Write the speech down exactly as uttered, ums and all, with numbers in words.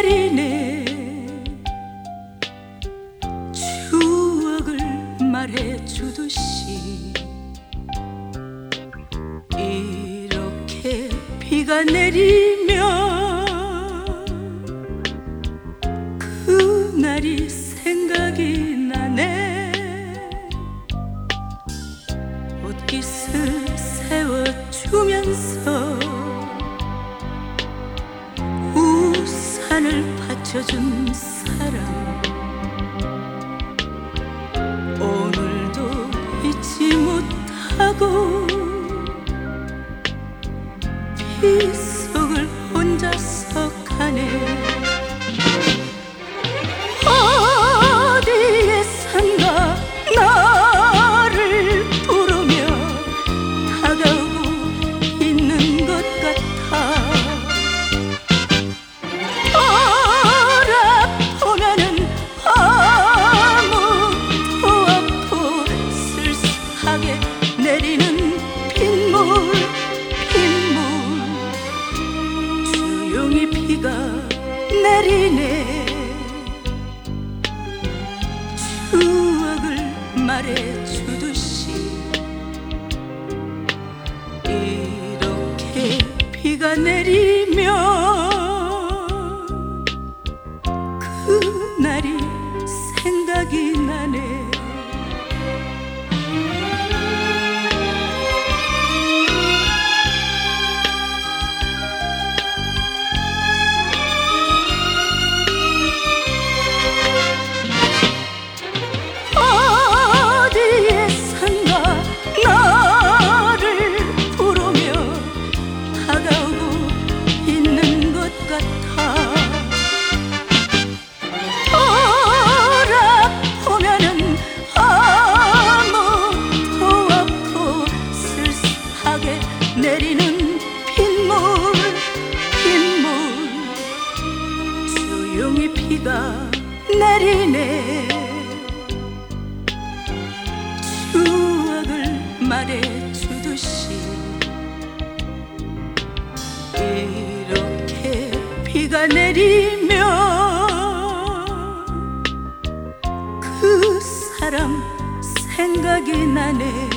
내리네. 추억을 말해주듯이 이렇게 비가 내리면 그날이 생각이 나네. 옷깃을 세워주면서 우산을 받쳐준 사람, 오늘도 잊지 못하고 비 속을 혼자서 가네. 어디에선가 나를 부르며 다가오고 있는 것 같아. 돌아보면은 아무도 없고 쓸쓸하게 내리는 빗물, 빗물. 조용히 비가 내리네. 추억을 말해주듯이 이렇게 비가 내리면 그날이 생각이 나네. 어디에선가 나를 부르며 다가오고 있는 것 같아. 돌아보면은 아무도 없고 쓸쓸하게 내리는 빗물, 빗물. 조용히 비가 내리네. 추억을 말해주듯이 이렇게 비가 내리면 그 사람 생각이 나네.